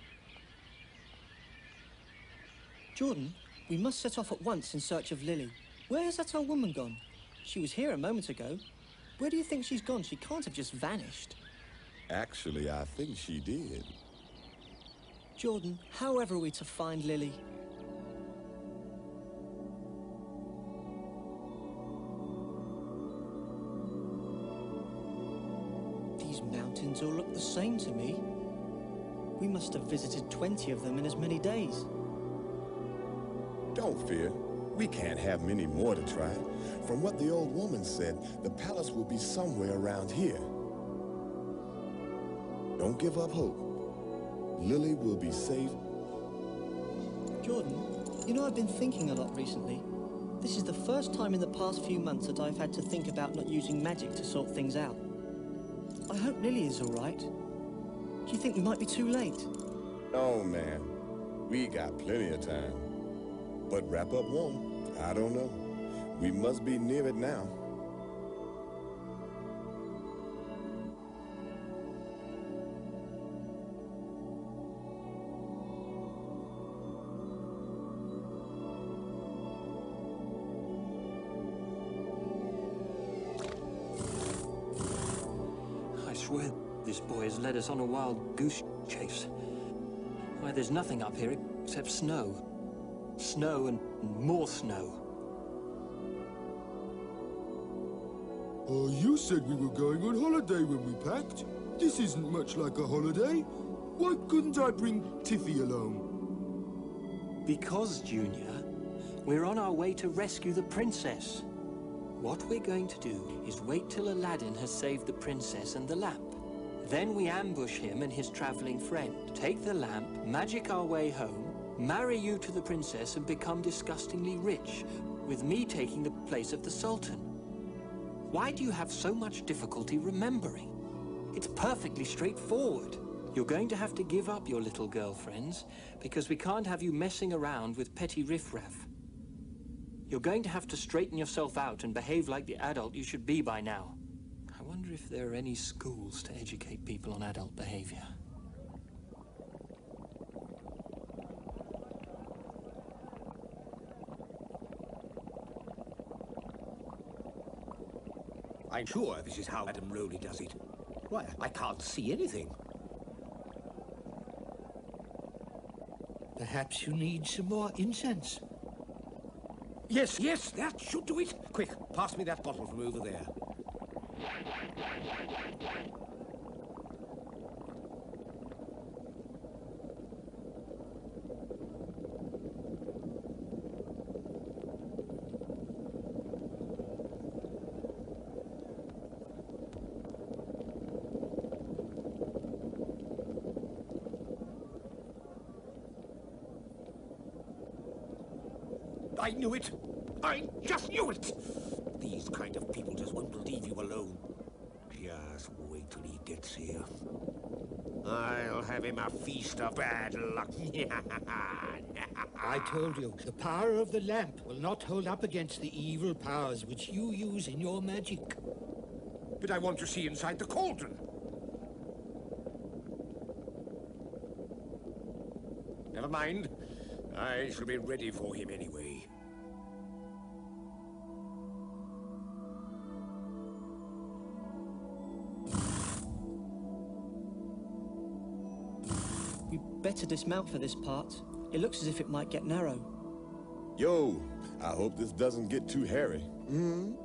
Jordan, we must set off at once in search of Lily. Where has that old woman gone? She was here a moment ago. Where do you think she's gone? She can't have just vanished. Actually, I think she did. Jordan, however are we to find Lily? These mountains all look the same to me. We must have visited twenty of them in as many days. Don't fear. We can't have many more to try. From what the old woman said, the palace will be somewhere around here. Don't give up hope. Lily will be safe. Jordan, you know I've been thinking a lot recently. This is the first time in the past few months that I've had to think about not using magic to sort things out. I hope Lily is all right. Do you think we might be too late? Oh, man. We got plenty of time. But wrap up won't. I don't know. We must be near it now. I swear this boy has led us on a wild goose chase. Why, there's nothing up here except snow. Snow and more snow. Oh, you said we were going on holiday when we packed. This isn't much like a holiday. Why couldn't I bring Tiffy along? Because, Junior, we're on our way to rescue the princess. What we're going to do is wait till Aladdin has saved the princess and the lamp. Then we ambush him and his traveling friend, take the lamp, magic our way home, marry you to the princess and become disgustingly rich, with me taking the place of the Sultan. Why do you have so much difficulty remembering? It's perfectly straightforward. You're going to have to give up your little girlfriends, because we can't have you messing around with petty riffraff. You're going to have to straighten yourself out and behave like the adult you should be by now. I wonder if there are any schools to educate people on adult behavior. I'm sure this is how Madame Rowley does it. Why, I can't see anything. Perhaps you need some more incense. Yes, yes, that should do it. Quick, pass me that bottle from over there. I knew it! I just knew it! These kind of people just won't leave you alone. Just wait till he gets here. I'll have him a feast of bad luck. I told you, the power of the lamp will not hold up against the evil powers which you use in your magic. But I want to see inside the cauldron. Never mind. I shall be ready for him anyway. We better dismount for this part. It looks as if it might get narrow. Yo, I hope this doesn't get too hairy. Hmm?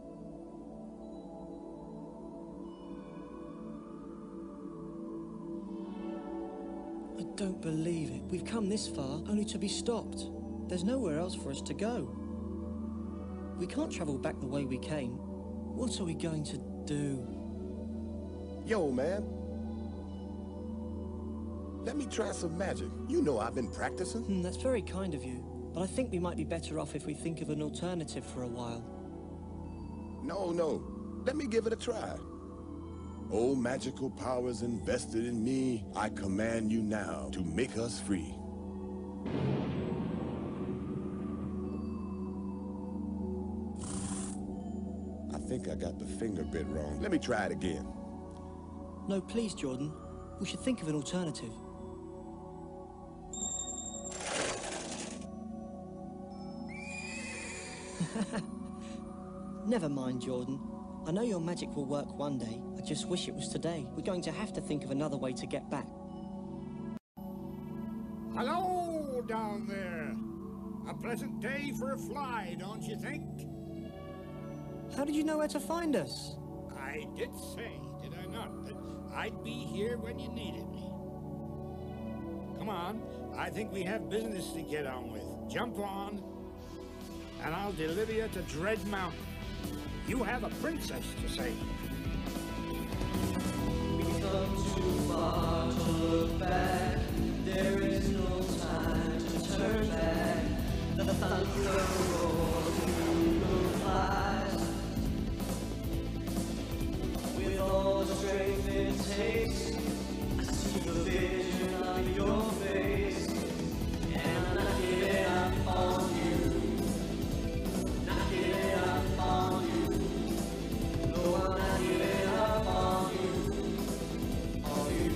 I don't believe it. We've come this far only to be stopped. There's nowhere else for us to go. We can't travel back the way we came. What are we going to do? Yo, man. Let me try some magic. You know I've been practicing. Hmm, that's very kind of you. But I think we might be better off if we think of an alternative for a while. No, no. Let me give it a try. O magical powers invested in me, I command you now to make us free. I think I got the finger bit wrong. Let me try it again. No, please, Jordan. We should think of an alternative. Never mind, Jordan. I know your magic will work one day. I just wish it was today. We're going to have to think of another way to get back. Hello, down there. A pleasant day for a fly, don't you think? How did you know where to find us? I did say, did I not, that I'd be here when you needed me. Come on, I think we have business to get on with. Jump on, and I'll deliver you to Dread Mountain. You have a princess to save. We've come too far to look back. There is no time to turn back. The thunder roars through the flies. With all the strength it takes, I see the vision of your face. And I'm not giving up on you. Not giving up on you. No, I'm not giving up on you. On you.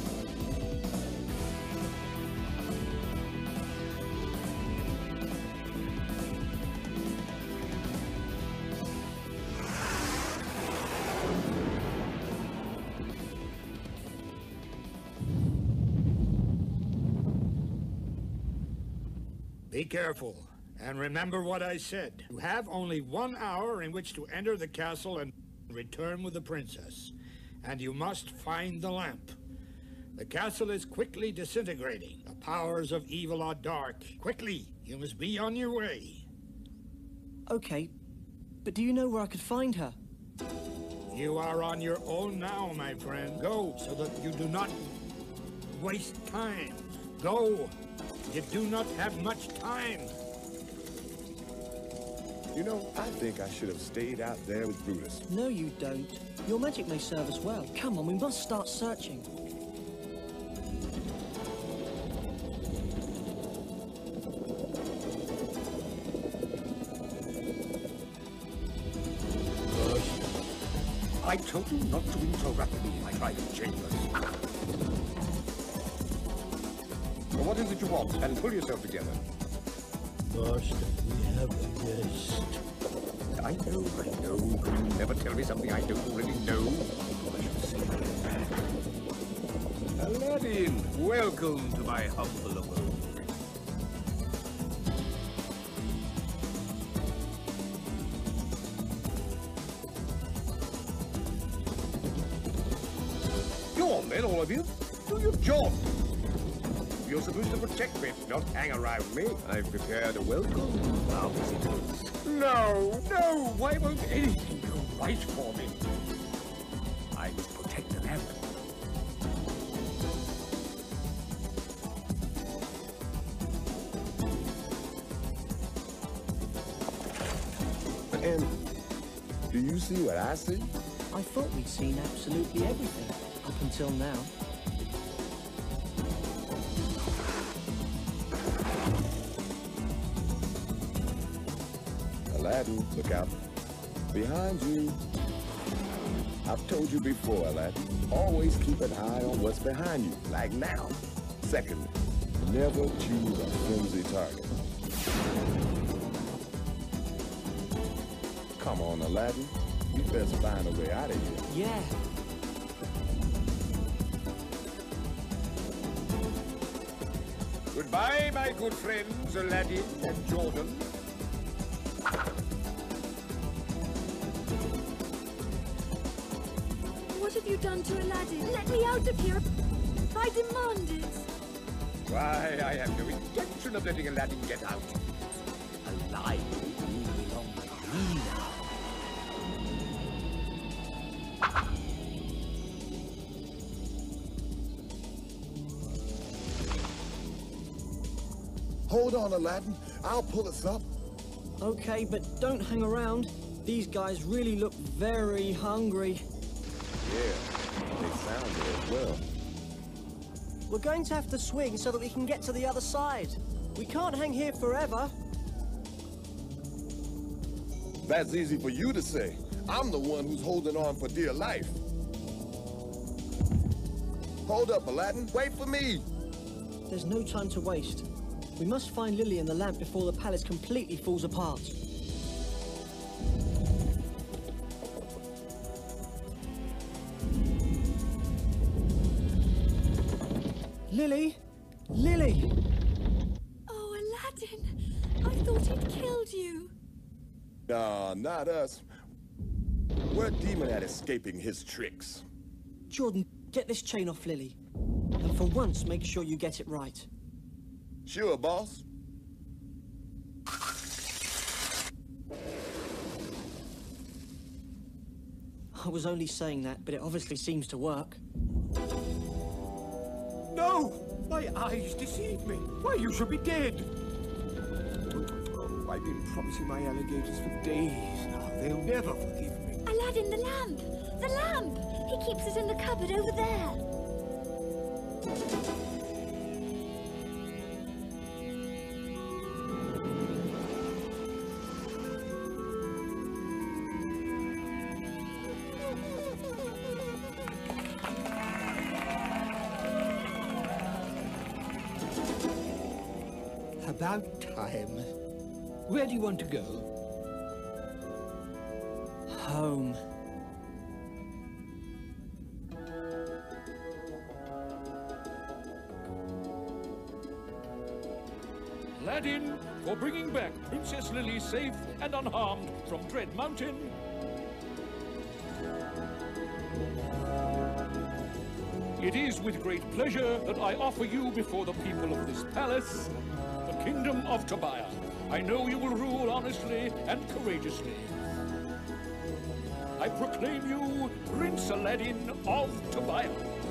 Be careful, and remember what I said. You have only one hour in which to enter the castle and return with the princess. And you must find the lamp. The castle is quickly disintegrating. The powers of evil are dark. Quickly, you must be on your way. Okay, but do you know where I could find her? You are on your own now, my friend. Go, so that you do not waste time. Go. You do not have much time. You know, I think I should have stayed out there with Brutus. No, you don't. Your magic may serve us well. Come on, we must start searching. I told you not to interrupt me in my private chambers. Well, what is it you want? And pull yourself together. Master, we have a guest. I know, I know. You never tell me something I don't already know. Aladdin, welcome to my humble abode. on then, all of you. Do your job. You're supposed to protect me, not hang around me. I've prepared a welcome for our visitors. No, no, why won't anything go right for me? I must protect the lamp. And do you see what I see? I thought we'd seen absolutely everything, up until now. Aladdin, look out. Behind you. I've told you before, Aladdin, always keep an eye on what's behind you, like now. Secondly, never choose a flimsy target. Come on, Aladdin. You best find a way out of here. Yeah. Goodbye, my good friends, Aladdin and Jordan. What have you done to Aladdin? Let me out of here. I demand it. Why, I have no intention of letting Aladdin get out. Alive, you belong to me now. Hold on, Aladdin. I'll pull us up. Okay, but don't hang around. These guys really look very hungry. Yeah, they sound it as well. We're going to have to swing so that we can get to the other side. We can't hang here forever. That's easy for you to say. I'm the one who's holding on for dear life. Hold up, Aladdin. Wait for me. There's no time to waste. We must find Lily and the lamp before the palace completely falls apart. Lily! Lily! Oh, Aladdin! I thought he'd killed you. Nah, not us. We're a demon at escaping his tricks. Jordan, get this chain off Lily. And for once, make sure you get it right. Sure, boss. I was only saying that, but it obviously seems to work. No! My eyes deceived me. Why, you should be dead. Oh, I've been promising my alligators for days now. They'll never forgive me. Aladdin, the lamp! The lamp! He keeps it in the cupboard over there. About time. Where do you want to go? Home. Aladdin, for bringing back Princess Lily safe and unharmed from Dread Mountain. It is with great pleasure that I offer you before the people of this palace the Kingdom of Tobiah. I know you will rule honestly and courageously. I proclaim you Prince Aladdin of Tobiah.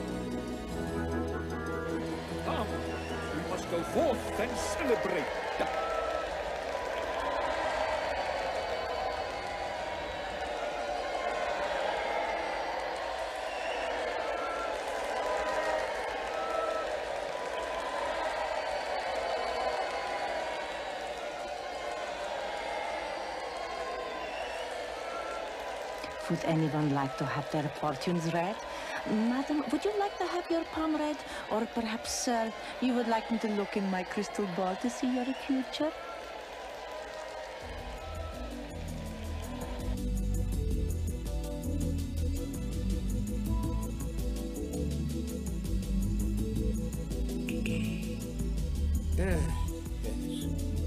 Come, we must go forth and celebrate. Would anyone like to have their fortunes read? Madam, would you like to have your palm read? Or perhaps, sir, you would like me to look in my crystal ball to see your future? Yes, yes.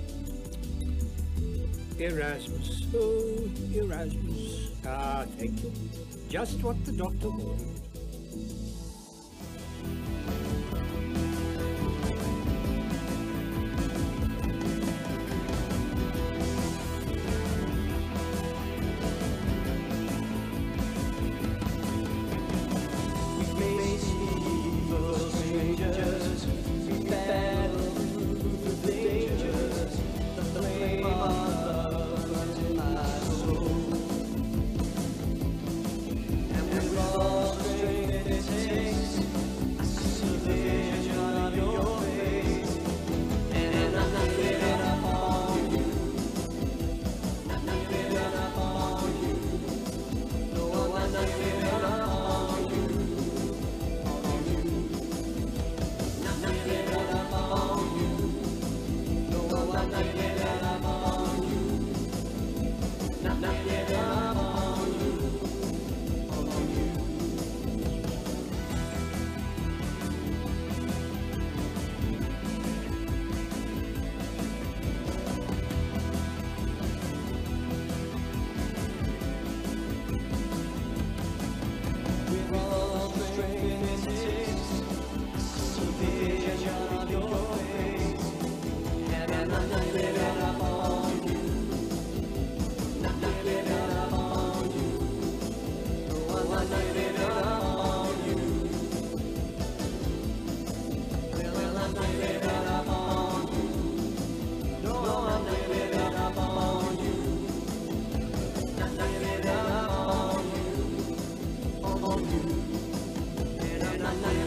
Erasmus. Oh, Erasmus. Ah, thank you. Just what the doctor ordered. Night.